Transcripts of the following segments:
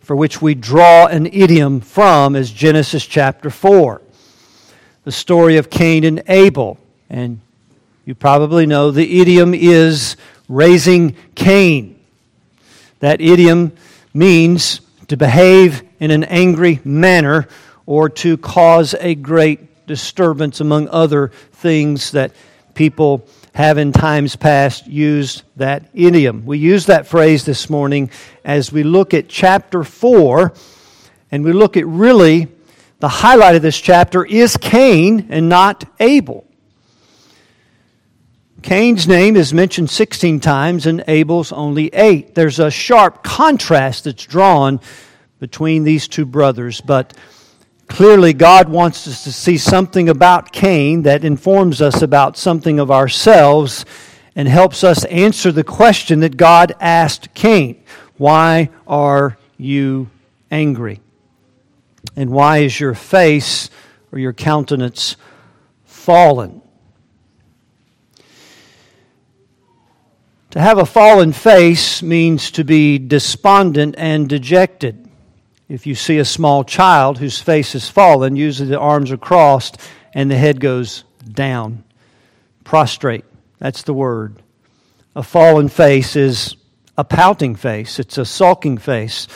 for which we draw an idiom from is Genesis chapter 4. The story of Cain and Abel. And you probably know the idiom is raising Cain. That idiom means to behave in an angry manner or to cause a great disturbance, among other things that people have in times past used that idiom. We use that phrase this morning as we look at chapter 4, and we look at really the highlight of this chapter is Cain and not Abel. Cain's name is mentioned 16 times and Abel's only 8. There's a sharp contrast that's drawn between these two brothers, but clearly God wants us to see something about Cain that informs us about something of ourselves and helps us answer the question that God asked Cain. Why are you angry? And why is your face or your countenance fallen? To have a fallen face means to be despondent and dejected. If you see a small child whose face is fallen, usually the arms are crossed and the head goes down. Prostrate, that's the word. A fallen face is a pouting face. It's a sulking face.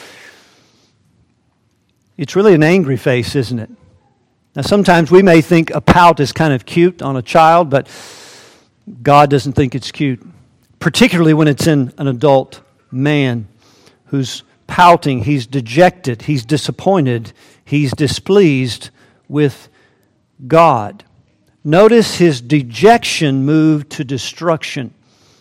It's really an angry face, isn't it? Now sometimes we may think a pout is kind of cute on a child, but God doesn't think it's cute. Particularly when it's in an adult man who's pouting, he's dejected, he's disappointed, he's displeased with God. Notice his dejection moved to destruction.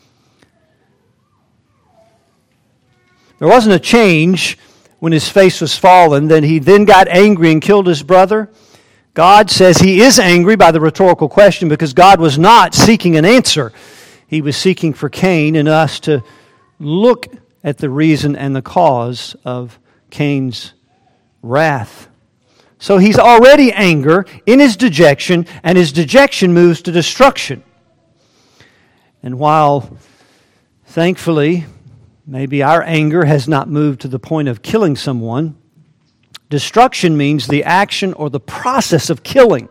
There wasn't a change when his face was fallen, that he then got angry and killed his brother. God says he is angry by the rhetorical question because God was not seeking an answer. He was seeking for Cain and us to look at the reason and the cause of Cain's wrath. So he's already anger in his dejection, and his dejection moves to destruction. And while, thankfully, maybe our anger has not moved to the point of killing someone, destruction means the action or the process of killing.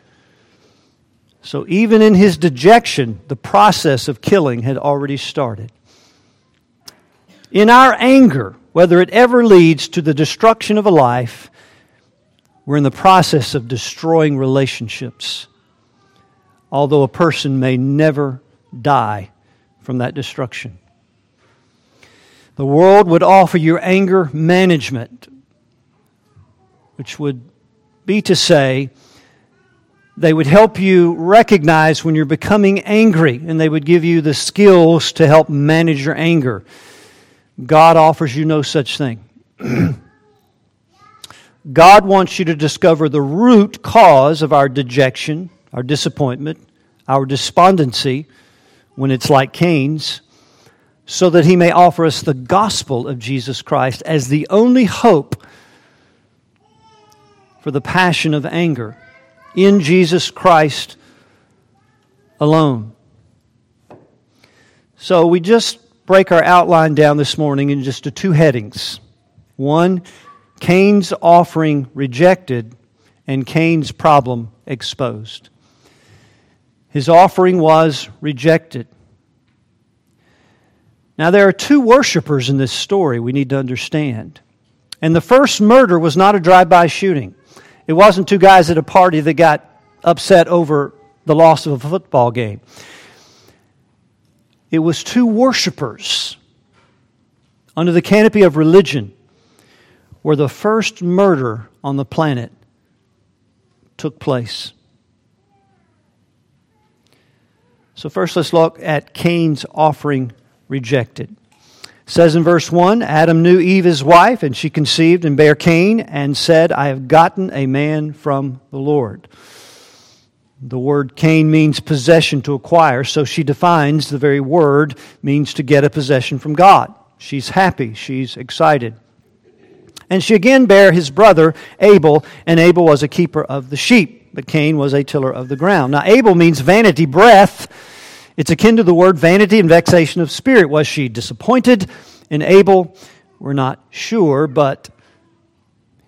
So even in his dejection, the process of killing had already started. In our anger, whether it ever leads to the destruction of a life, we're in the process of destroying relationships, although a person may never die from that destruction. The world would offer you anger management, which would be to say, they would help you recognize when you're becoming angry, and they would give you the skills to help manage your anger. God offers you no such thing. God wants you to discover the root cause of our dejection, our disappointment, our despondency, when it's like Cain's, so that He may offer us the gospel of Jesus Christ as the only hope for the passion of anger in Jesus Christ alone. So we just break our outline down this morning into just two headings. One, Cain's offering rejected and Cain's problem exposed. His offering was rejected. Now there are two worshipers in this story we need to understand. And the first murder was not a drive-by shooting. It wasn't two guys at a party that got upset over the loss of a football game. It was two worshipers under the canopy of religion where the first murder on the planet took place. So first let's look at Cain's offering rejected. It says in verse 1, Adam knew Eve his wife, and she conceived and bare Cain, and said, I have gotten a man from the Lord. The word Cain means possession, to acquire, so she defines the very word means to get a possession from God. She's happy, she's excited. And she again bare his brother Abel, and Abel was a keeper of the sheep, but Cain was a tiller of the ground. Now Abel means vanity breath. It's akin to the word vanity and vexation of spirit. Was she disappointed in Abel? We're not sure, but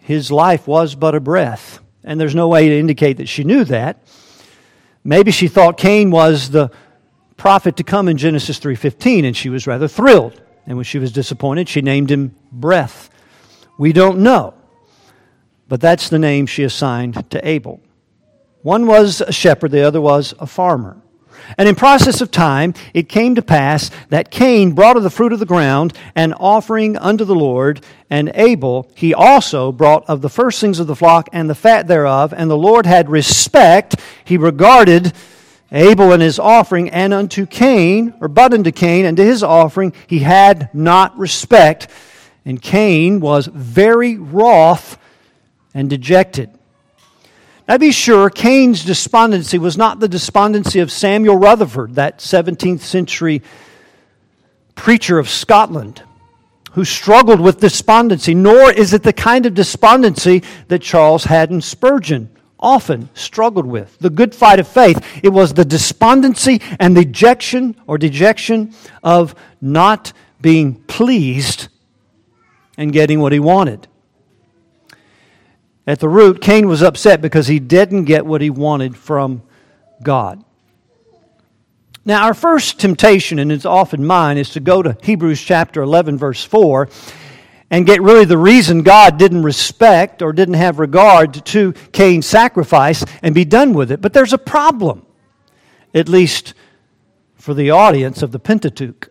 his life was but a breath. And there's no way to indicate that she knew that. Maybe she thought Cain was the prophet to come in Genesis 3:15, and she was rather thrilled. And when she was disappointed, she named him Breath. We don't know. But that's the name she assigned to Abel. One was a shepherd, the other was a farmer. And in process of time, it came to pass that Cain brought of the fruit of the ground an offering unto the Lord, and Abel he also brought of the firstlings of the flock and the fat thereof. And the Lord had respect. He regarded Abel and his offering, and unto Cain, or but unto Cain, and to his offering he had not respect. And Cain was very wroth and dejected. Now be sure, Cain's despondency was not the despondency of Samuel Rutherford, that 17th century preacher of Scotland, who struggled with despondency, nor is it the kind of despondency that Charles Haddon Spurgeon often struggled with. The good fight of faith. It was the despondency and dejection of not being pleased and getting what he wanted. At the root, Cain was upset because he didn't get what he wanted from God. Now, our first temptation, and it's often mine, is to go to Hebrews chapter 11, verse 4, and get really the reason God didn't respect or didn't have regard to Cain's sacrifice and be done with it. But there's a problem, at least for the audience of the Pentateuch.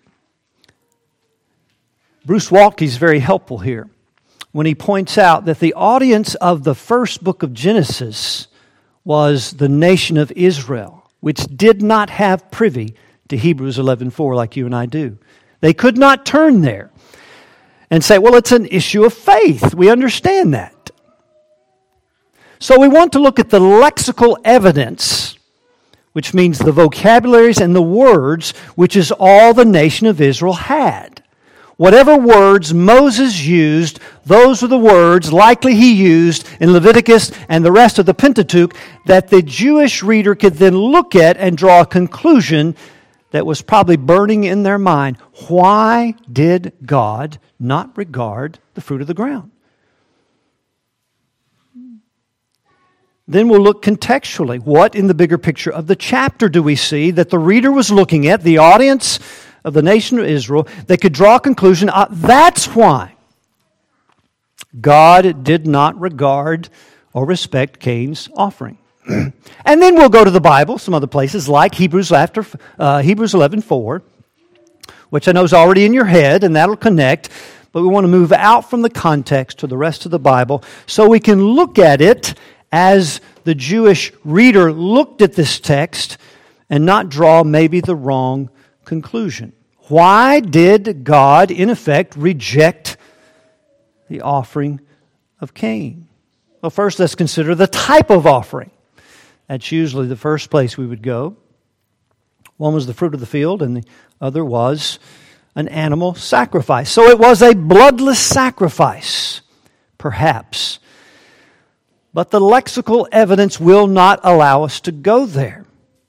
Bruce Waltke is very helpful here when he points out that the audience of the first book of Genesis was the nation of Israel, which did not have privy to Hebrews 11:4 like you and I do. They could not turn there and say, well, it's an issue of faith. We understand that. So we want to look at the lexical evidence, which means the vocabularies and the words, which is all the nation of Israel had. Whatever words Moses used, those were the words likely he used in Leviticus and the rest of the Pentateuch that the Jewish reader could then look at and draw a conclusion that was probably burning in their mind. Why did God not regard the fruit of the ground? Then we'll look contextually. What in the bigger picture of the chapter do we see that the reader was looking at, the audience of the nation of Israel, they could draw a conclusion, that's why God did not regard or respect Cain's offering. And then we'll go to the Bible, some other places like Hebrews 11:4, which I know is already in your head, and that'll connect, but we want to move out from the context to the rest of the Bible so we can look at it as the Jewish reader looked at this text and not draw maybe the wrong conclusion. Why did God, in effect, reject the offering of Cain? Well, first let's consider the type of offering. That's usually the first place we would go. One was the fruit of the field, and the other was an animal sacrifice. So it was a bloodless sacrifice, perhaps. But the lexical evidence will not allow us to go there.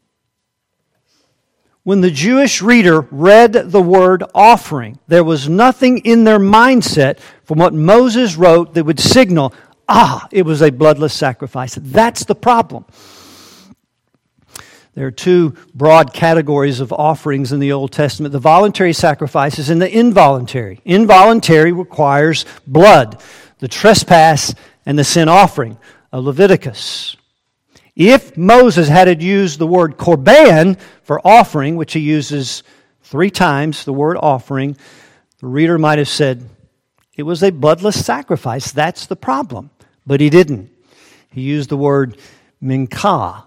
When the Jewish reader read the word offering, there was nothing in their mindset from what Moses wrote that would signal, it was a bloodless sacrifice. That's the problem. There are two broad categories of offerings in the Old Testament, the voluntary sacrifices and the involuntary. Involuntary requires blood, the trespass and the sin offering of Leviticus. If Moses had used the word korban for offering, which he uses 3 times, the word offering, the reader might have said, it was a bloodless sacrifice. That's the problem. But he didn't. He used the word minkah.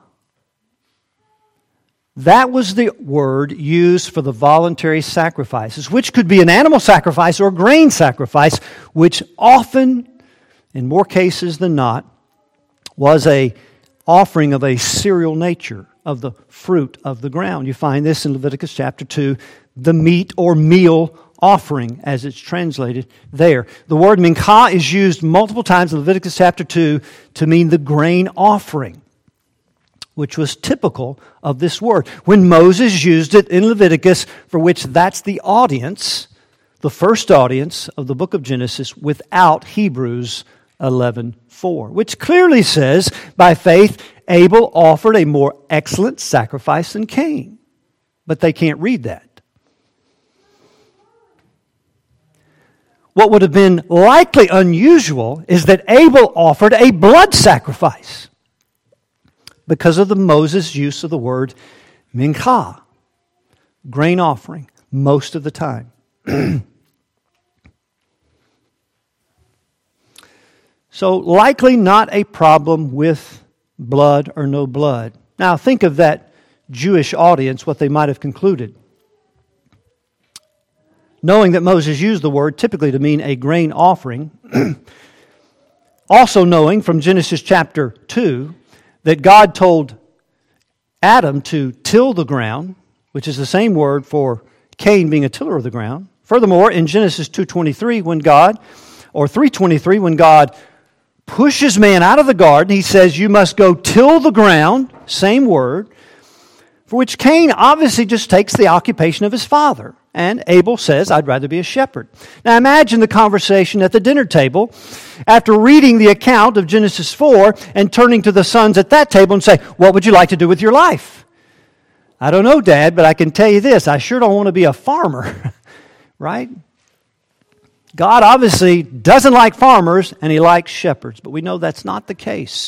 That was the word used for the voluntary sacrifices, which could be an animal sacrifice or a grain sacrifice, which often, in more cases than not, was a offering of a cereal nature, of the fruit of the ground. You find this in Leviticus chapter 2, the meat or meal offering, as it's translated there. The word minkah is used multiple times in Leviticus chapter 2 to mean the grain offering, which was typical of this word. When Moses used it in Leviticus, for which that's the audience, the first audience of the book of Genesis, without Hebrews 11:4, which clearly says, by faith, Abel offered a more excellent sacrifice than Cain. But they can't read that. What would have been likely unusual is that Abel offered a blood sacrifice because of the Moses' use of the word minchah, grain offering, most of the time. So likely not a problem with blood or no blood. Now think of that Jewish audience, what they might have concluded. Knowing that Moses used the word typically to mean a grain offering, also knowing from Genesis chapter 2 that God told Adam to till the ground, which is the same word for Cain being a tiller of the ground. Furthermore, in Genesis 2:23, when God, or 3:23, when God pushes man out of the garden, he says, you must go till the ground, same word, for which Cain obviously just takes the occupation of his father. And Abel says, I'd rather be a shepherd. Now imagine the conversation at the dinner table after reading the account of Genesis 4 and turning to the sons at that table and say, what would you like to do with your life? I don't know, Dad, but I can tell you this, I sure don't want to be a farmer, right? God obviously doesn't like farmers and He likes shepherds, but we know that's not the case.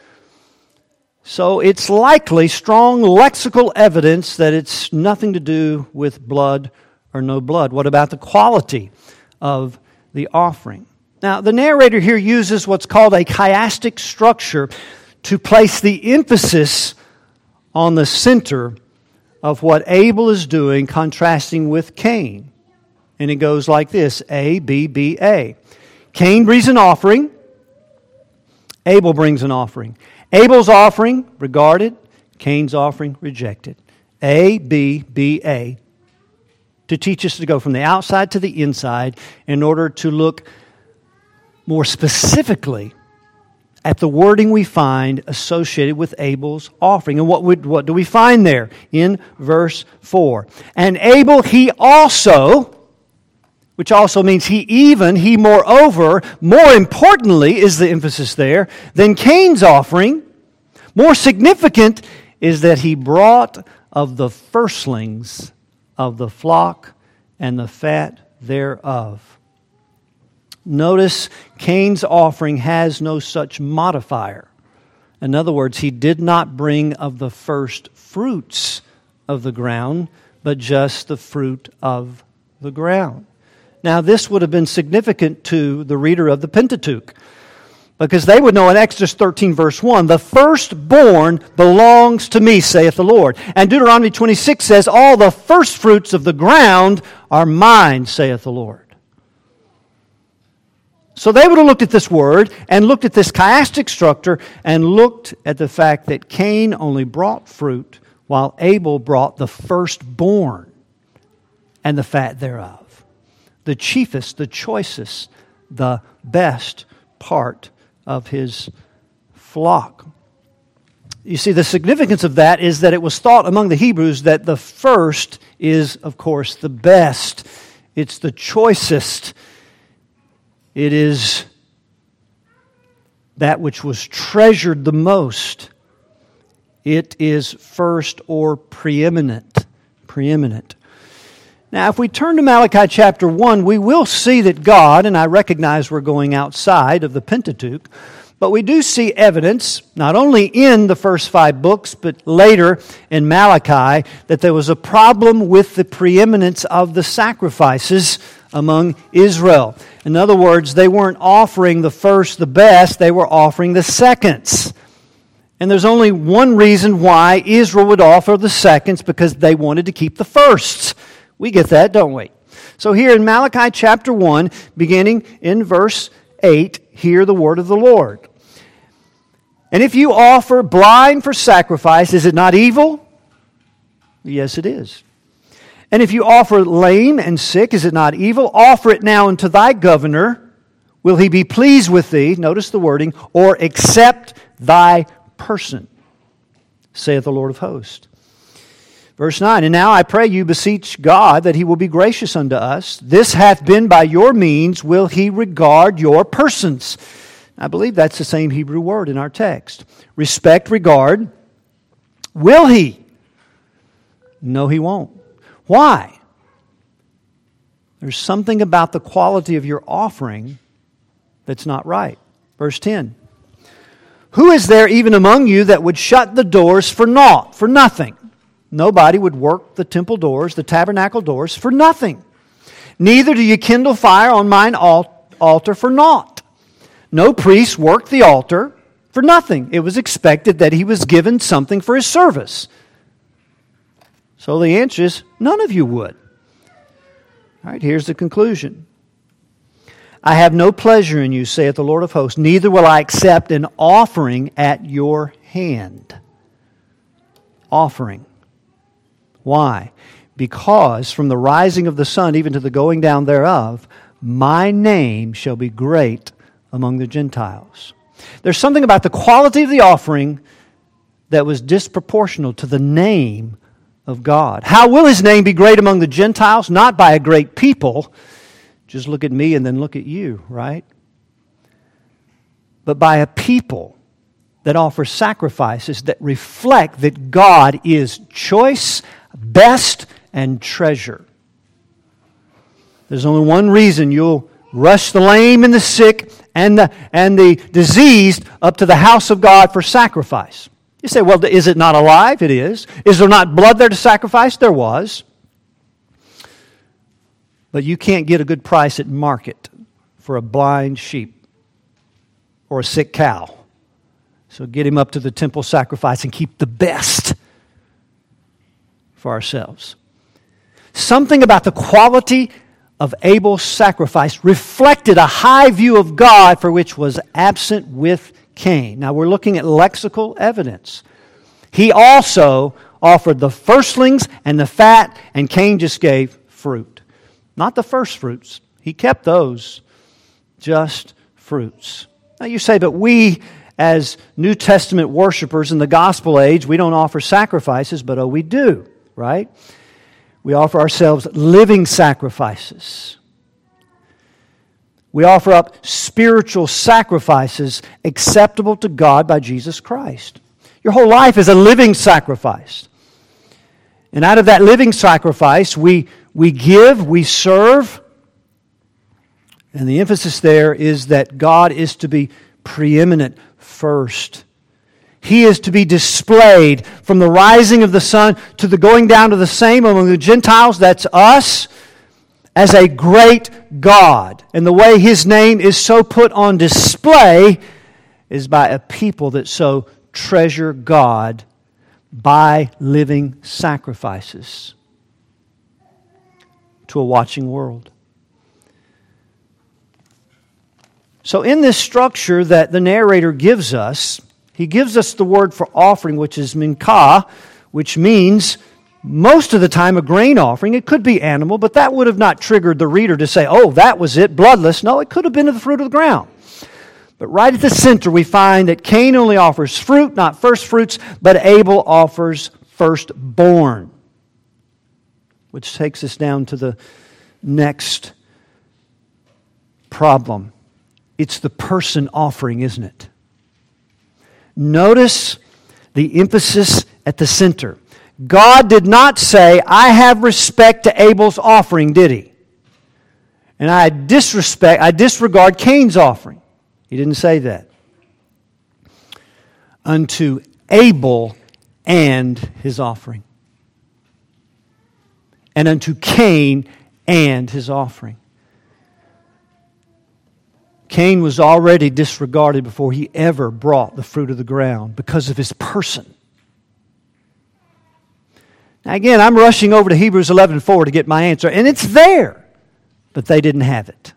So it's likely strong lexical evidence that it's nothing to do with blood or no blood. What about the quality of the offering? Now, the narrator here uses what's called a chiastic structure to place the emphasis on the center of what Abel is doing, contrasting with Cain. And it goes like this, A, B, B, A. Cain brings an offering. Abel brings an offering. Abel's offering, regarded. Cain's offering, rejected. A, B, B, A. To teach us to go from the outside to the inside in order to look more specifically at the wording we find associated with Abel's offering. And what do we find there in verse 4? And Abel, he also, which also means he moreover, more importantly is the emphasis there, than Cain's offering. More significant is that he brought of the firstlings of the flock and the fat thereof. Notice Cain's offering has no such modifier. In other words, he did not bring of the first fruits of the ground, but just the fruit of the ground. Now, this would have been significant to the reader of the Pentateuch, because they would know in Exodus 13, verse 1, the firstborn belongs to me, saith the Lord. And Deuteronomy 26 says, all the first fruits of the ground are mine, saith the Lord. So they would have looked at this word and looked at this chiastic structure and looked at the fact that Cain only brought fruit while Abel brought the firstborn and the fat thereof. The chiefest, the choicest, the best part of his flock. You see, the significance of that is that it was thought among the Hebrews that the first is, of course, the best. It's the choicest. It is that which was treasured the most. It is first or preeminent. Preeminent. Now, if we turn to Malachi chapter 1, we will see that God, and I recognize we're going outside of the Pentateuch, but we do see evidence, not only in the first 5 books, but later in Malachi, that there was a problem with the preeminence of the sacrifices among Israel. In other words, they weren't offering the first, the best, they were offering the seconds. And there's only one reason why Israel would offer the seconds, because they wanted to keep the firsts. We get that, don't we? So here in Malachi chapter 1, beginning in verse 8, hear the word of the Lord. And if you offer blind for sacrifice, is it not evil? Yes, it is. And if you offer lame and sick, is it not evil? Offer it now unto thy governor. Will he be pleased with thee? Notice the wording. Or accept thy person, saith the Lord of hosts. Verse 9, and now I pray you, beseech God that He will be gracious unto us. This hath been by your means, will He regard your persons. I believe that's the same Hebrew word in our text. Respect, regard. Will he? No, he won't. Why? There's something about the quality of your offering that's not right. Verse 10. Who is there even among you that would shut the doors for naught, for nothing? Nobody would work the temple doors, the tabernacle doors, for nothing. Neither do you kindle fire on mine altar for naught. No priest worked the altar for nothing. It was expected that he was given something for his service. So the answer is, none of you would. All right, here's the conclusion. I have no pleasure in you, saith the Lord of hosts, neither will I accept an offering at your hand. Offering. Why? Because from the rising of the sun even to the going down thereof, my name shall be great among the Gentiles. There's something about the quality of the offering that was disproportional to the name of God. How will His name be great among the Gentiles? Not by a great people. Just look at me and then look at you, right? But by a people that offer sacrifices that reflect that God is choice, best, and treasure. There's only one reason you'll rush the lame and the sick and the diseased up to the house of God for sacrifice. You say, well, is it not alive? It is. Is there not blood there to sacrifice? There was. But you can't get a good price at market for a blind sheep or a sick cow. So get him up to the temple sacrifice and keep the best for ourselves. Something about the quality of Abel's sacrifice reflected a high view of God for which was absent with Cain. Now we're looking at lexical evidence. He also offered the firstlings and the fat, and Cain just gave fruit. Not the first fruits. He kept those, just fruits. Now you say, but we as New Testament worshipers in the gospel age, we don't offer sacrifices, but we do, right? We offer ourselves living sacrifices. We offer up spiritual sacrifices acceptable to God by Jesus Christ. Your whole life is a living sacrifice. And out of that living sacrifice, we give, we serve. And the emphasis there is that God is to be preeminent first. He is to be displayed from the rising of the sun to the going down to the same among the Gentiles, that's us, as a great God. And the way His name is so put on display is by a people that so treasure God by living sacrifices to a watching world. So in this structure that the narrator gives us, he gives us the word for offering, which is minkah, which means most of the time a grain offering. It could be animal, but that would have not triggered the reader to say, oh, that was it, bloodless. No, it could have been of the fruit of the ground. But right at the center we find that Cain only offers fruit, not first fruits, but Abel offers firstborn. Which takes us down to the next problem. It's the person offering, isn't it? Notice the emphasis at the center. God did not say, I have respect to Abel's offering, did He? And I disregard Cain's offering. He didn't say that. Unto Abel and his offering. And unto Cain and his offering. Cain was already disregarded before he ever brought the fruit of the ground because of his person. Now again, I'm rushing over to Hebrews 11:4 to get my answer, and it's there, but they didn't have it.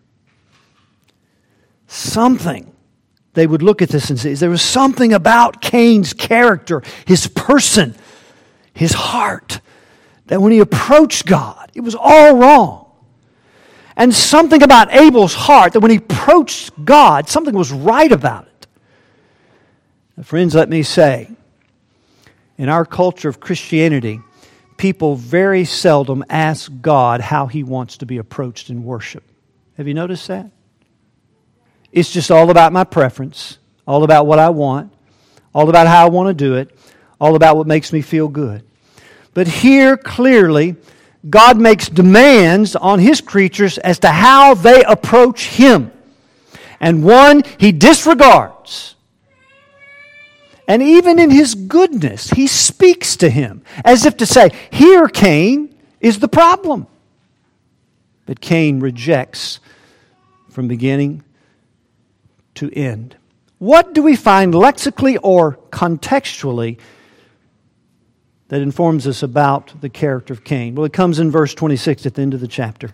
Something. They would look at this and say, there was something about Cain's character, his person, his heart, that when he approached God, it was all wrong. And something about Abel's heart, that when he approached God, something was right about it. Now, friends, let me say, in our culture of Christianity, people very seldom ask God how He wants to be approached in worship. Have you noticed that? It's just all about my preference, all about what I want, all about how I want to do it, all about what makes me feel good. But here, clearly, God makes demands on His creatures as to how they approach Him. And one He disregards. And even in His goodness, He speaks to him as if to say, here, Cain, is the problem. But Cain rejects from beginning to end. What do we find lexically or contextually that informs us about the character of Cain? Well, it comes in verse 26 at the end of the chapter.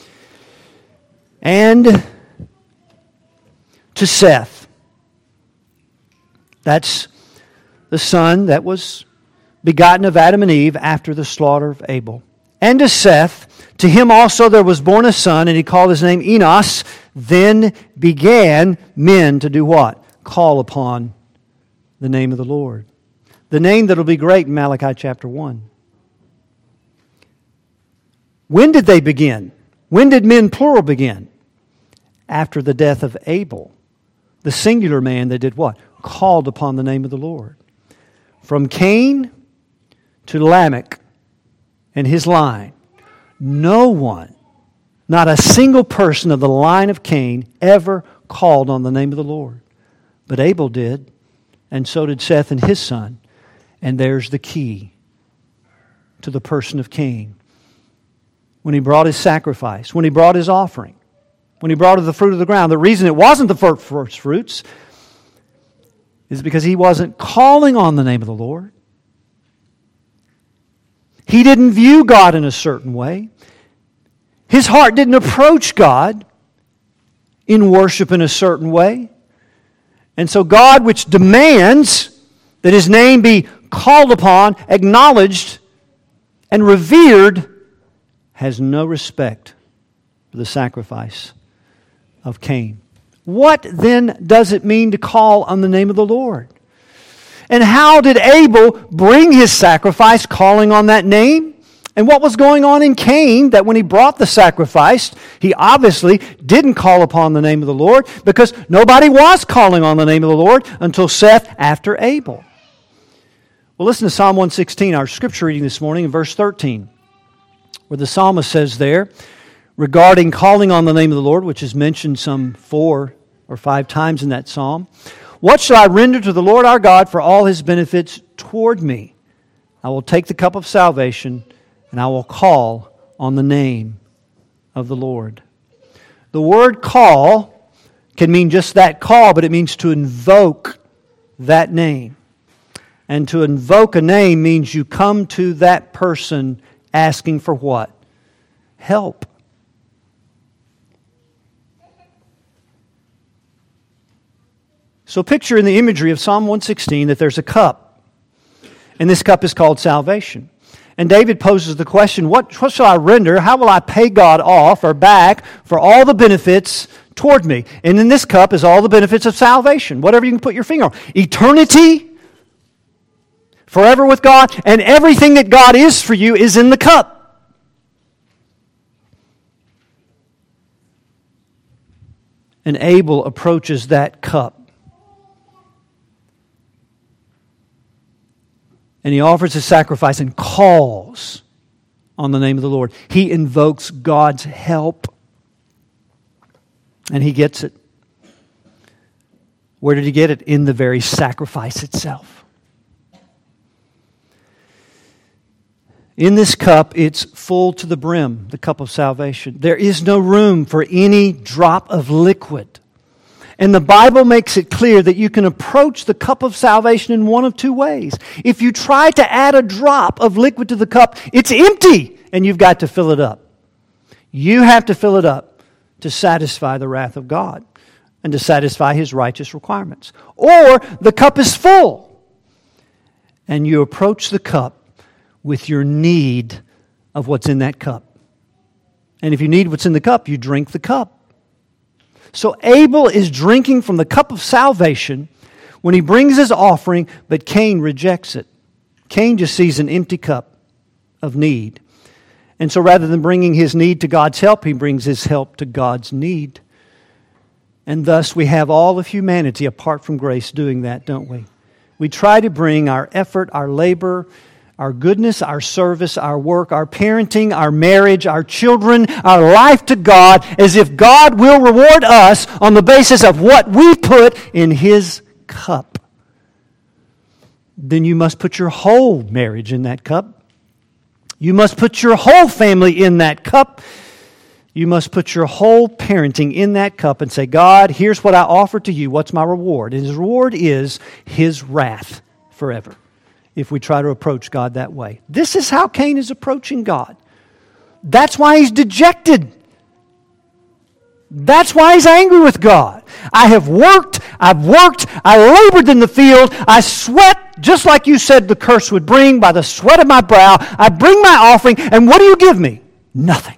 And to Seth. That's the son that was begotten of Adam and Eve after the slaughter of Abel. And to Seth, to him also there was born a son, and he called his name Enos. Then began men to do what? Call upon the name of the Lord. The name that will be great in Malachi chapter 1. When did they begin? When did men, plural, begin? After the death of Abel. The singular man that did what? Called upon the name of the Lord. From Cain to Lamech and his line, no one, not a single person of the line of Cain ever called on the name of the Lord. But Abel did, and so did Seth and his son. And there's the key to the person of Cain. When he brought his sacrifice, when he brought his offering, when he brought the fruit of the ground, the reason it wasn't the first fruits is because he wasn't calling on the name of the Lord. He didn't view God in a certain way. His heart didn't approach God in worship in a certain way. And so God, which demands that His name be called upon, acknowledged, and revered, has no respect for the sacrifice of Cain. What then does it mean to call on the name of the Lord? And how did Abel bring his sacrifice calling on that name? And what was going on in Cain that when he brought the sacrifice, he obviously didn't call upon the name of the Lord because nobody was calling on the name of the Lord until Seth after Abel. Well, listen to Psalm 116, our scripture reading this morning in verse 13, where the psalmist says there, regarding calling on the name of the Lord, which is mentioned some 4 or 5 times in that psalm. What shall I render to the Lord our God for all His benefits toward me? I will take the cup of salvation, and I will call on the name of the Lord. The word call can mean just that call, but it means to invoke that name. And to invoke a name means you come to that person asking for what? Help. So picture in the imagery of Psalm 116 that there's a cup. And this cup is called salvation. And David poses the question, what shall I render? How will I pay God off or back for all the benefits toward me? And in this cup is all the benefits of salvation. Whatever you can put your finger on. Eternity, forever with God, and everything that God is for you is in the cup. And Abel approaches that cup. And he offers his sacrifice and calls on the name of the Lord. He invokes God's help. And he gets it. Where did he get it? In the very sacrifice itself. In this cup, it's full to the brim, the cup of salvation. There is no room for any drop of liquid. And the Bible makes it clear that you can approach the cup of salvation in one of 2 ways. If you try to add a drop of liquid to the cup, it's empty, and you've got to fill it up. You have to fill it up to satisfy the wrath of God and to satisfy His righteous requirements. Or the cup is full, and you approach the cup with your need of what's in that cup. And if you need what's in the cup, you drink the cup. So Abel is drinking from the cup of salvation when he brings his offering, but Cain rejects it. Cain just sees an empty cup of need. And so rather than bringing his need to God's help, he brings his help to God's need. And thus we have all of humanity apart from grace doing that, don't we? We try to bring our effort, our labor, our goodness, our service, our work, our parenting, our marriage, our children, our life to God as if God will reward us on the basis of what we put in His cup. Then you must put your whole marriage in that cup. You must put your whole family in that cup. You must put your whole parenting in that cup and say, God, here's what I offer to you. What's my reward? And His reward is His wrath forever if we try to approach God that way. This is how Cain is approaching God. That's why he's dejected. That's why he's angry with God. I've worked, I labored in the field, I sweat, just like you said the curse would bring, by the sweat of my brow. I bring my offering, and what do you give me? Nothing.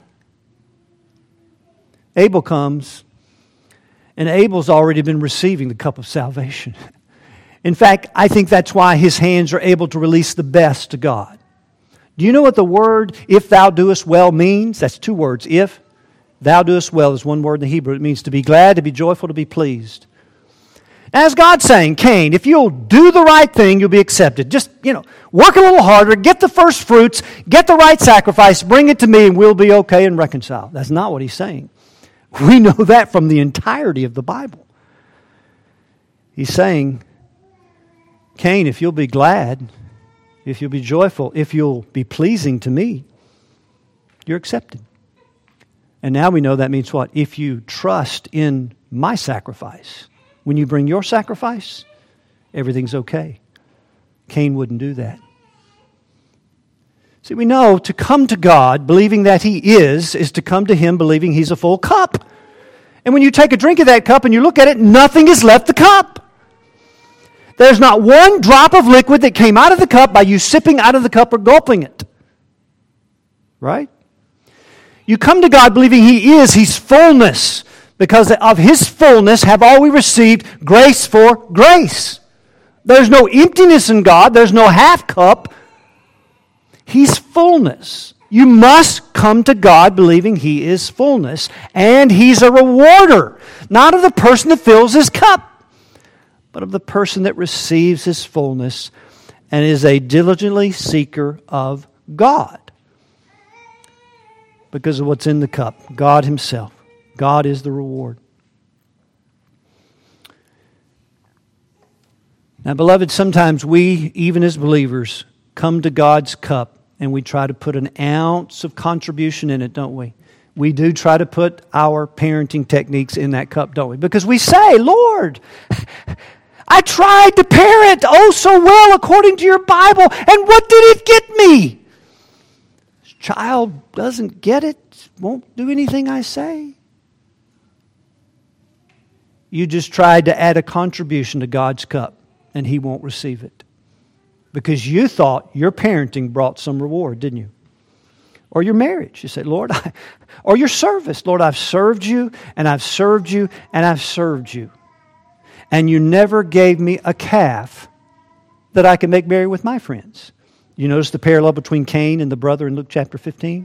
Abel comes, and Abel's already been receiving the cup of salvation. In fact, I think that's why his hands are able to release the best to God. Do you know what the word, if thou doest well, means? That's two words. If thou doest well is one word in the Hebrew. It means to be glad, to be joyful, to be pleased. As God's saying, Cain, if you'll do the right thing, you'll be accepted. Just, work a little harder, get the first fruits, get the right sacrifice, bring it to me, and we'll be okay and reconciled. That's not what he's saying. We know that from the entirety of the Bible. He's saying, Cain, if you'll be glad, if you'll be joyful, if you'll be pleasing to me, you're accepted. And now we know that means what? If you trust in my sacrifice, when you bring your sacrifice, everything's okay. Cain wouldn't do that. See, we know to come to God believing that He is to come to Him believing He's a full cup. And when you take a drink of that cup and you look at it, nothing has left the cup. There's not one drop of liquid that came out of the cup by you sipping out of the cup or gulping it. Right? You come to God believing He is, He's fullness. Because of His fullness have all we received grace for grace. There's no emptiness in God. There's no half cup. He's fullness. You must come to God believing He is fullness. And He's a rewarder. Not of the person that fills His cup, but of the person that receives His fullness and is a diligently seeker of God. Because of what's in the cup. God Himself. God is the reward. Now, beloved, sometimes we, even as believers, come to God's cup and we try to put an ounce of contribution in it, don't we? We do try to put our parenting techniques in that cup, don't we? Because we say, Lord, I tried to parent so well according to your Bible, and what did it get me? This child doesn't get it, won't do anything I say. You just tried to add a contribution to God's cup, and He won't receive it. Because you thought your parenting brought some reward, didn't you? Or your marriage. You said, Lord, or your service. Lord, I've served you, and I've served you, and I've served you. And you never gave me a calf that I can make merry with my friends. You notice the parallel between Cain and the brother in Luke chapter 15?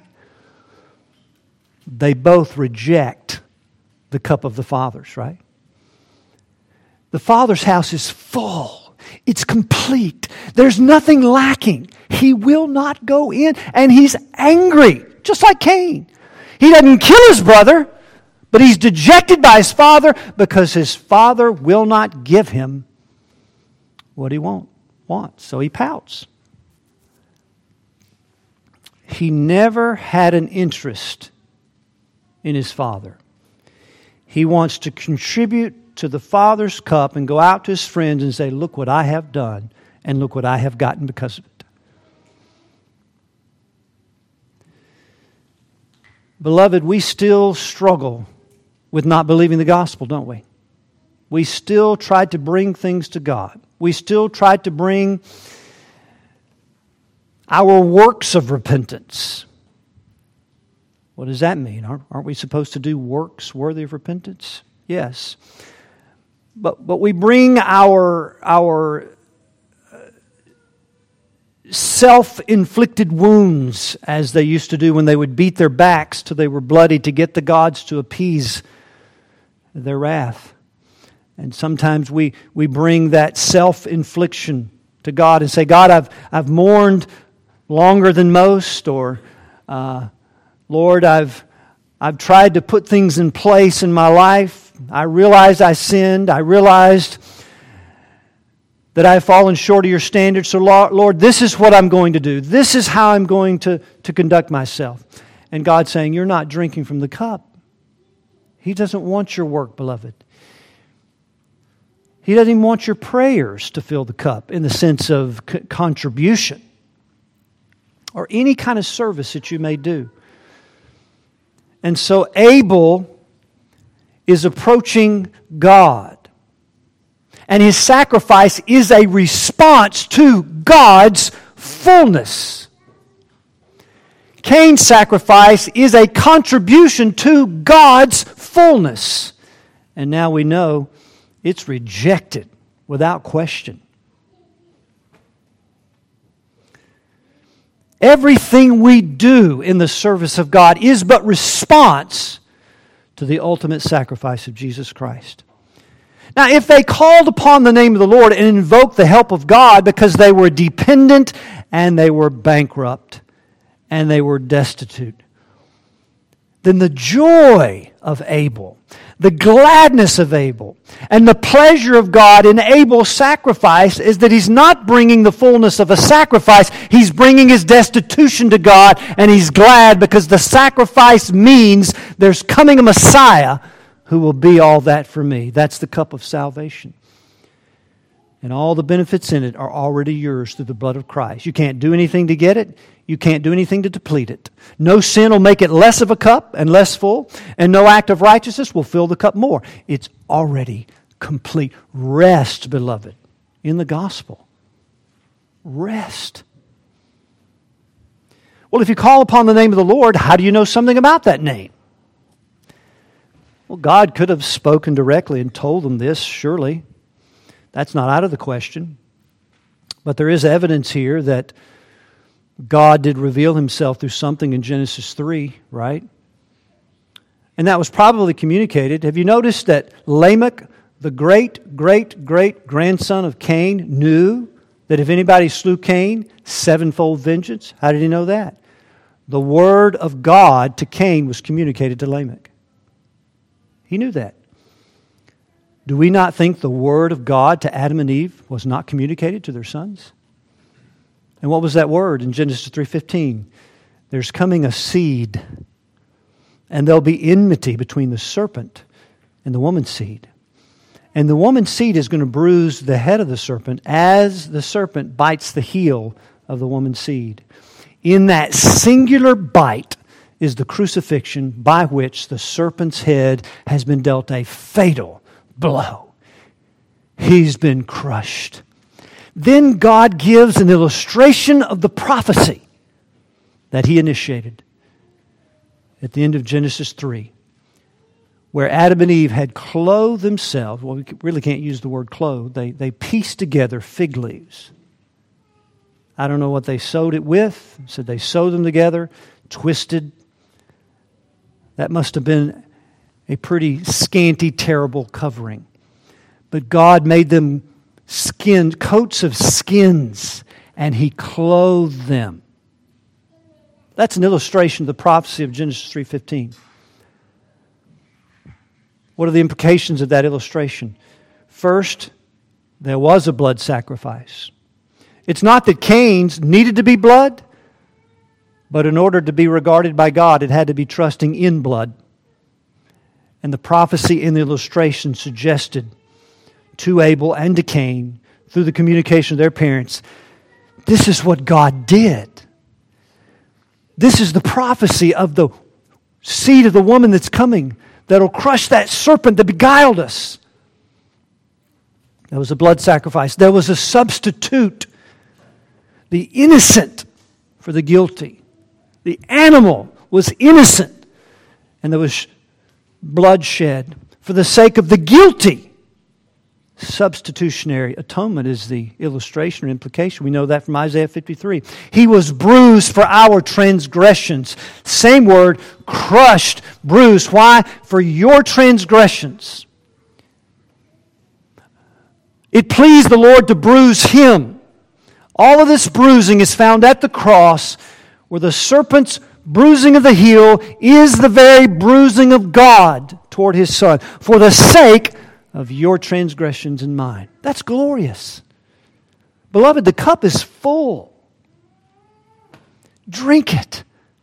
They both reject the cup of the Father's, right? The Father's house is full. It's complete. There's nothing lacking. He will not go in, and He's angry, just like Cain. He doesn't kill his brother, but he's dejected by his father because his father will not give him what he wants. So he pouts. He never had an interest in his father. He wants to contribute to the Father's cup and go out to his friends and say, look what I have done and look what I have gotten because of it. Beloved, we still struggle with not believing the gospel, don't we? We still try to bring things to God. We still try to bring our works of repentance. What does that mean? Aren't we supposed to do works worthy of repentance? Yes. But we bring our self-inflicted wounds, as they used to do when they would beat their backs till they were bloody to get the gods to appease their wrath. And sometimes we bring that self-infliction to God and say, God, I've mourned longer than most, or Lord, I've tried to put things in place in my life. I realized I sinned. I realized that I've fallen short of your standards. So Lord, this is what I'm going to do. This is how I'm going to conduct myself. And God's saying, you're not drinking from the cup. He doesn't want your work, beloved. He doesn't even want your prayers to fill the cup in the sense of contribution or any kind of service that you may do. And so Abel is approaching God. And his sacrifice is a response to God's fullness. Cain's sacrifice is a contribution to God's fullness. And now we know it's rejected without question. Everything we do in the service of God is but response to the ultimate sacrifice of Jesus Christ. Now, if they called upon the name of the Lord and invoked the help of God because they were dependent and they were bankrupt and they were destitute, then the joy of Abel, the gladness of Abel, and the pleasure of God in Abel's sacrifice is that he's not bringing the fullness of a sacrifice. He's bringing his destitution to God, and he's glad because the sacrifice means there's coming a Messiah who will be all that for me. That's the cup of salvation. And all the benefits in it are already yours through the blood of Christ. You can't do anything to get it. You can't do anything to deplete it. No sin will make it less of a cup and less full, and no act of righteousness will fill the cup more. It's already complete. Rest, beloved, in the gospel. Rest. Well, if you call upon the name of the Lord, how do you know something about that name? Well, God could have spoken directly and told them this, surely. That's not out of the question. But there is evidence here that God did reveal Himself through something in Genesis 3, right? And that was probably communicated. Have you noticed that Lamech, the great-great-great-grandson of Cain, knew that if anybody slew Cain, sevenfold vengeance? How did he know that? The word of God to Cain was communicated to Lamech. He knew that. Do we not think the word of God to Adam and Eve was not communicated to their sons? And what was that word in Genesis 3:15? There's coming a seed, and there'll be enmity between the serpent and the woman's seed. And the woman's seed is going to bruise the head of the serpent as the serpent bites the heel of the woman's seed. In that singular bite is the crucifixion by which the serpent's head has been dealt a fatal blow. He's been crushed. Then God gives an illustration of the prophecy that He initiated at the end of Genesis 3, where Adam and Eve had clothed themselves. Well, we really can't use the word clothed. They pieced together fig leaves. I don't know what they sewed it with. So they sewed them together, twisted. That must have been a pretty scanty, terrible covering. But God made them coats of skins, and He clothed them. That's an illustration of the prophecy of Genesis 3:15. What are the implications of that illustration? First, there was a blood sacrifice. It's not that Cain's needed to be blood, but in order to be regarded by God, it had to be trusting in blood. And the prophecy in the illustration suggested to Abel and to Cain, through the communication of their parents, this is what God did. This is the prophecy of the seed of the woman that's coming, that'll crush that serpent that beguiled us. There was a blood sacrifice. There was a substitute. The innocent for the guilty. The animal was innocent, and there was blood shed for the sake of the guilty. Substitutionary atonement is the illustration or implication. We know that from Isaiah 53. He was bruised for our transgressions. Same word, crushed, bruised. Why? For your transgressions. It pleased the Lord to bruise him. All of this bruising is found at the cross, where the serpent's bruising of the heel is the very bruising of God toward His Son for the sake of your transgressions and mine. That's glorious. Beloved, the cup is full. Drink it.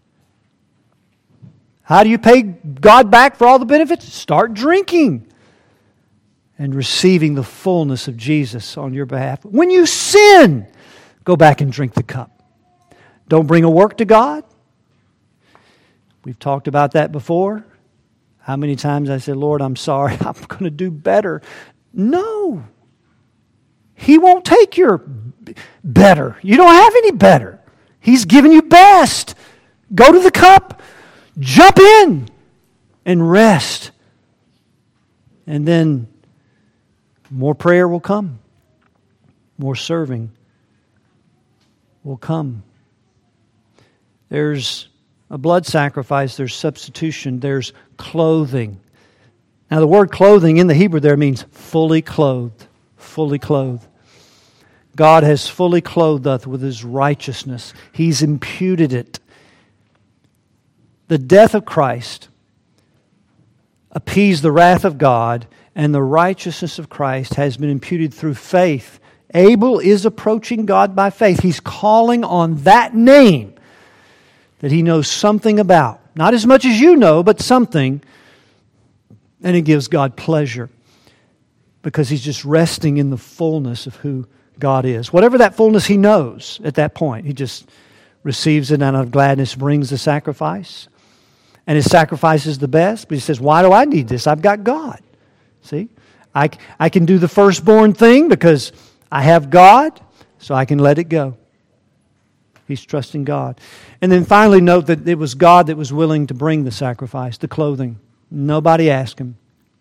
How do you pay God back for all the benefits? Start drinking and receiving the fullness of Jesus on your behalf. When you sin, go back and drink the cup. Don't bring a work to God. We've talked about that before. How many times I said, Lord, I'm sorry, I'm going to do better. No. He won't take your better. You don't have any better. He's given you best. Go to the cup. Jump in and rest. And then more prayer will come. More serving will come. There's a blood sacrifice, there's substitution, there's clothing. Now the word clothing in the Hebrew there means fully clothed. Fully clothed. God has fully clothed us with His righteousness. He's imputed it. The death of Christ appeased the wrath of God, and the righteousness of Christ has been imputed through faith. Abel is approaching God by faith. He's calling on that name that he knows something about. Not as much as you know, but something. And it gives God pleasure because he's just resting in the fullness of who God is. Whatever that fullness he knows at that point, he just receives it and out of gladness brings the sacrifice. And his sacrifice is the best, but he says, why do I need this? I've got God. See? I can do the firstborn thing because I have God, so I can let it go. He's trusting God. And then finally note that it was God that was willing to bring the sacrifice, the clothing. Nobody asked him.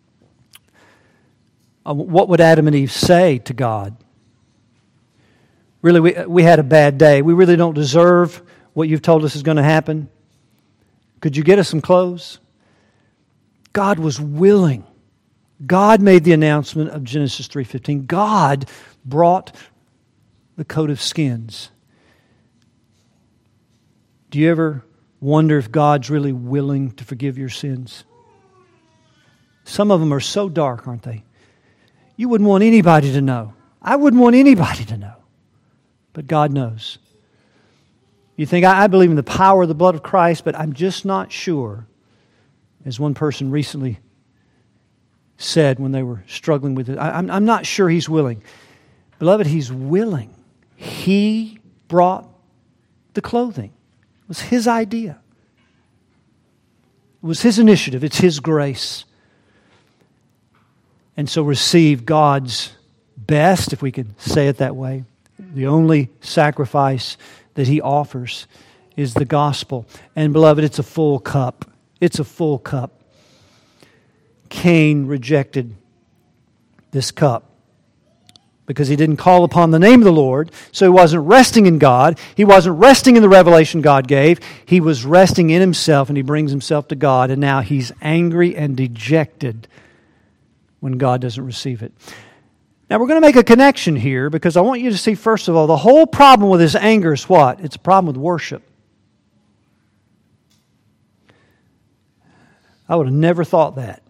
What would Adam and Eve say to God? Really, we had a bad day. We really don't deserve what you've told us is going to happen. Could you get us some clothes? God was willing. God made the announcement of Genesis 3:15. God brought the coat of skins. Do you ever wonder if God's really willing to forgive your sins? Some of them are so dark, aren't they? You wouldn't want anybody to know. I wouldn't want anybody to know. But God knows. You think, I believe in the power of the blood of Christ, but I'm just not sure. As one person recently said when they were struggling with it, I'm not sure He's willing. Beloved, He's willing. He brought the clothing. It was His idea. It was His initiative. It's His grace. And so receive God's best, if we could say it that way. The only sacrifice that He offers is the gospel. And beloved, it's a full cup. It's a full cup. Cain rejected this cup because he didn't call upon the name of the Lord, so he wasn't resting in God. He wasn't resting in the revelation God gave. He was resting in himself, and he brings himself to God, and now he's angry and dejected when God doesn't receive it. Now we're going to make a connection here because I want you to see, first of all, the whole problem with his anger is what? It's a problem with worship. I would have never thought that.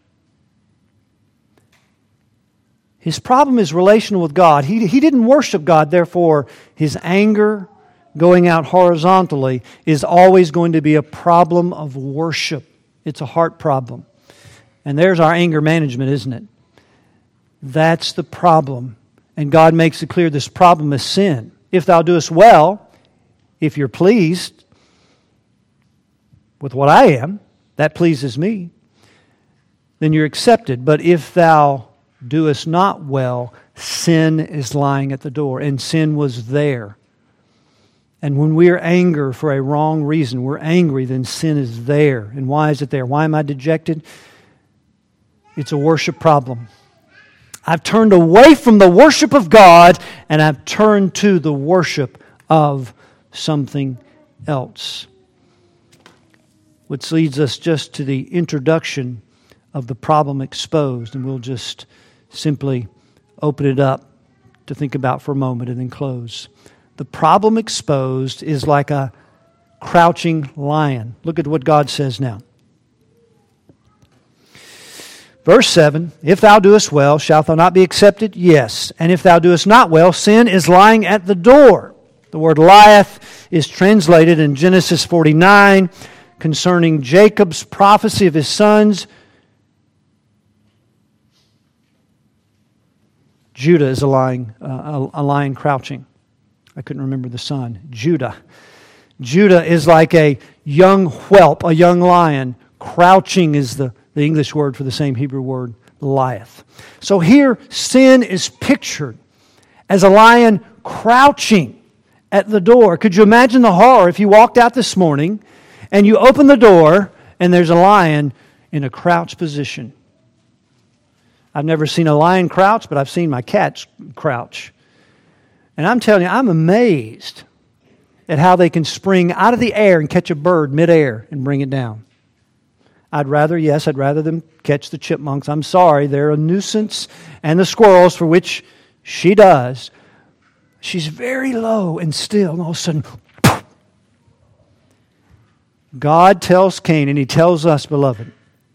His problem is relational with God. He didn't worship God, therefore his anger going out horizontally is always going to be a problem of worship. It's a heart problem. And there's our anger management, isn't it? That's the problem. And God makes it clear this problem is sin. If thou doest well, if you're pleased with what I am, that pleases me, then you're accepted. But if thou doest not well, sin is lying at the door. And sin was there. And when we're angry for a wrong reason, we're angry, then sin is there. And why is it there? Why am I dejected? It's a worship problem. I've turned away from the worship of God and I've turned to the worship of something else. Which leads us just to the introduction of the problem exposed. And we'll just simply open it up to think about for a moment and then close. The problem exposed is like a crouching lion. Look at what God says now. Verse 7, if thou doest well, shalt thou not be accepted? Yes. And if thou doest not well, sin is lying at the door. The word lieth is translated in Genesis 49 concerning Jacob's prophecy of his sons. Judah is a lion crouching. I couldn't remember the son. Judah. Judah is like a young whelp, a young lion. Crouching is the English word for the same Hebrew word, lieth. So here, sin is pictured as a lion crouching at the door. Could you imagine the horror if you walked out this morning and you open the door and there's a lion in a crouched position? I've never seen a lion crouch, but I've seen my cats crouch. And I'm telling you, I'm amazed at how they can spring out of the air and catch a bird midair and bring it down. I'd rather them catch the chipmunks. I'm sorry, they're a nuisance. And the squirrels, for which she does. She's very low and still, and all of a sudden, God tells Cain, and He tells us, beloved,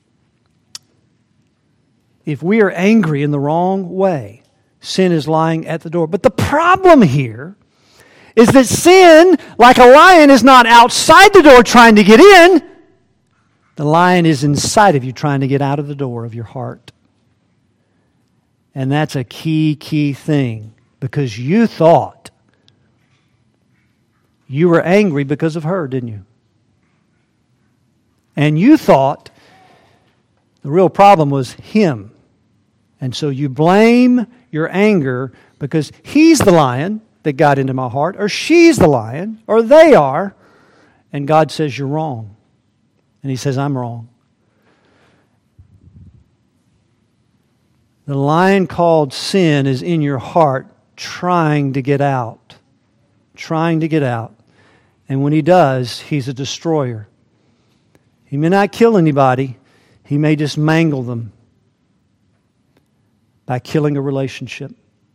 if we are angry in the wrong way, sin is lying at the door. But the problem here is that sin, like a lion, is not outside the door trying to get in. The lion is inside of you trying to get out of the door of your heart. And that's a key thing, because you thought you were angry because of her, didn't you? And you thought the real problem was him. And so you blame your anger because he's the lion that got into my heart, or she's the lion, or they are. And God says you're wrong. And He says, I'm wrong. The lion called sin is in your heart trying to get out. Trying to get out. And when he does, he's a destroyer. He may not kill anybody. He may just mangle them by killing a relationship.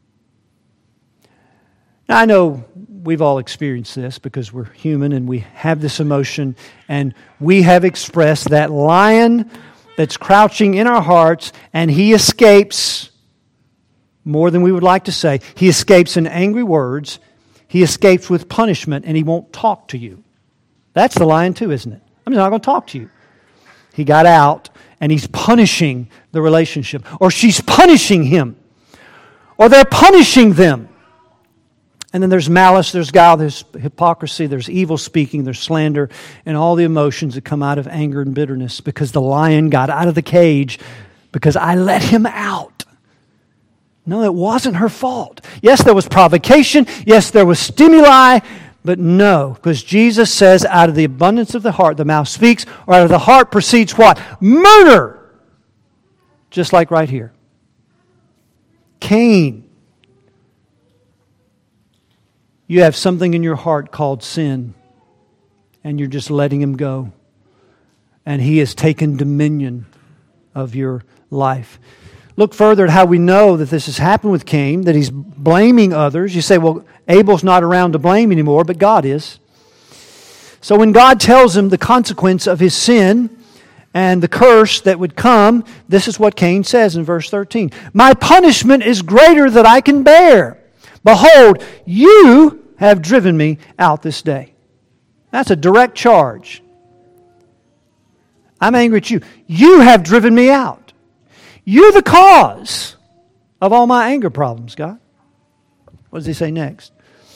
Now, I know we've all experienced this because we're human and we have this emotion, and we have expressed that lion that's crouching in our hearts, and he escapes more than we would like to say. He escapes in angry words. He escapes with punishment, and he won't talk to you. That's the lion too, isn't it? I'm not going to talk to you. He got out, and he's punishing the relationship. Or she's punishing him. Or they're punishing them. And then there's malice, there's guile, there's hypocrisy, there's evil speaking, there's slander, and all the emotions that come out of anger and bitterness because the lion got out of the cage because I let him out. No, it wasn't her fault. Yes, there was provocation. Yes, there was stimuli. But no, because Jesus says out of the abundance of the heart, the mouth speaks, or out of the heart proceeds what? Murder! Just like right here. Cain. You have something in your heart called sin, and you're just letting him go. And he has taken dominion of your life. Look further at how we know that this has happened with Cain, that he's blaming others. You say, well, Abel's not around to blame anymore, but God is. So when God tells him the consequence of his sin and the curse that would come, this is what Cain says in verse 13. My punishment is greater than I can bear. Behold, you have driven me out this day. That's a direct charge. I'm angry at you. You have driven me out. You're the cause of all my anger problems, God. What does he say next?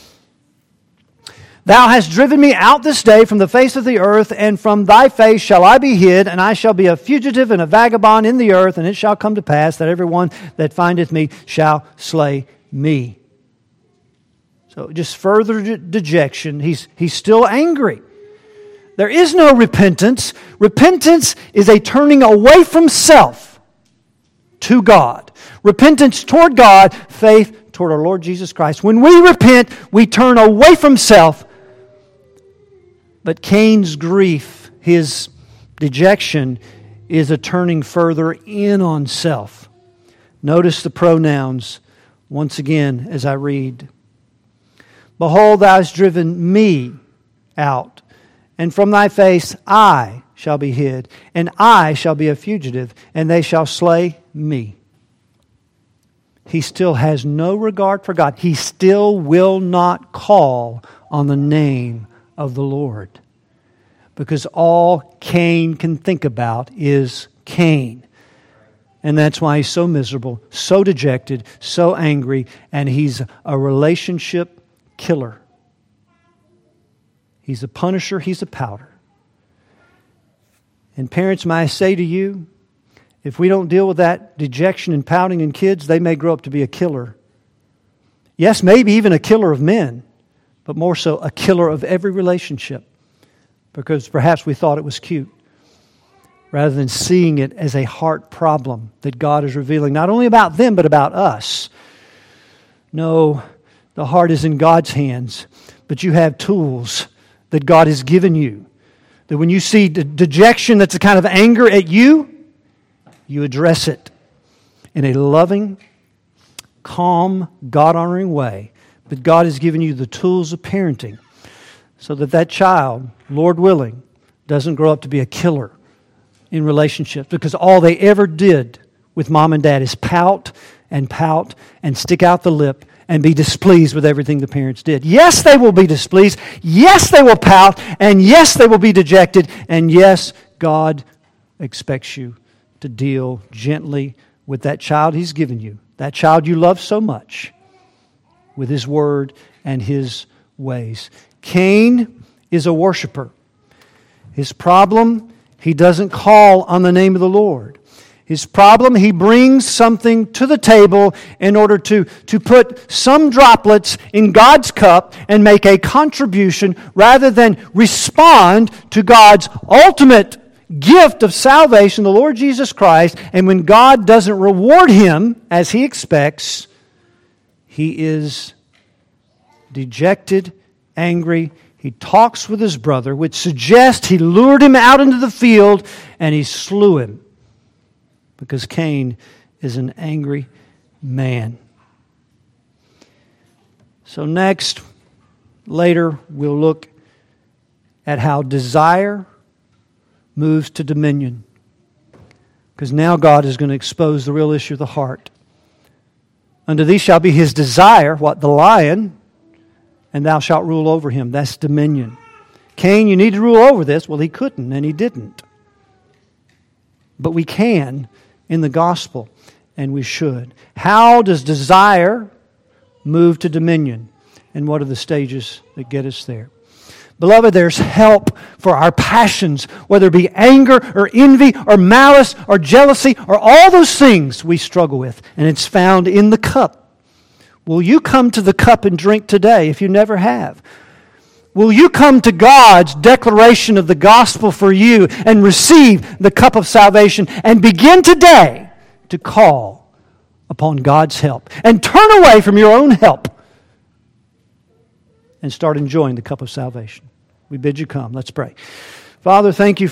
Thou hast driven me out this day from the face of the earth, and from thy face shall I be hid, and I shall be a fugitive and a vagabond in the earth, and it shall come to pass that every one that findeth me shall slay me. So just further dejection. He's still angry. There is no repentance. Repentance is a turning away from self to God. Repentance toward God, faith toward our Lord Jesus Christ. When we repent, we turn away from self. But Cain's grief, his dejection, is a turning further in on self. Notice the pronouns Once again, as I read, Behold, thou hast driven me out, and from thy face I shall be hid, and I shall be a fugitive, and they shall slay me. He still has no regard for God. He still will not call on the name of the Lord, because all Cain can think about is Cain. And that's why he's so miserable, so dejected, so angry, and he's a relationship killer. He's a punisher, he's a pouter. And parents, may I say to you, if we don't deal with that dejection and pouting in kids, they may grow up to be a killer. Yes, maybe even a killer of men, but more so a killer of every relationship, because perhaps we thought it was cute, rather than seeing it as a heart problem that God is revealing, not only about them, but about us. No, the heart is in God's hands, but you have tools that God has given you, that when you see dejection that's a kind of anger at you, you address it in a loving, calm, God-honoring way. But God has given you the tools of parenting so that that child, Lord willing, doesn't grow up to be a killer in relationships, because all they ever did with mom and dad is pout and stick out the lip and be displeased with everything the parents did. Yes, they will be displeased. Yes, they will pout. And yes, they will be dejected. And yes, God expects you to deal gently with that child He's given you, that child you love so much, with His Word and His ways. Cain is a worshiper. His problem, he doesn't call on the name of the Lord. His problem, he brings something to the table in order to put some droplets in God's cup and make a contribution rather than respond to God's ultimate gift of salvation, the Lord Jesus Christ. And when God doesn't reward him as he expects, he is dejected, angry. He talks with his brother, which suggests he lured him out into the field and he slew him, because Cain is an angry man. So later, we'll look at how desire moves to dominion, because now God is going to expose the real issue of the heart. Unto thee shall be his desire, what? The lion, and thou shalt rule over him. That's dominion. Cain, you need to rule over this. Well, he couldn't, and he didn't. But we can in the gospel, and we should. How does desire move to dominion? And what are the stages that get us there? Beloved, there's help for our passions, whether it be anger or envy or malice or jealousy or all those things we struggle with. And it's found in the cup. Will you come to the cup and drink today if you never have? Will you come to God's declaration of the gospel for you and receive the cup of salvation and begin today to call upon God's help and turn away from your own help and start enjoying the cup of salvation? We bid you come. Let's pray. Father, thank you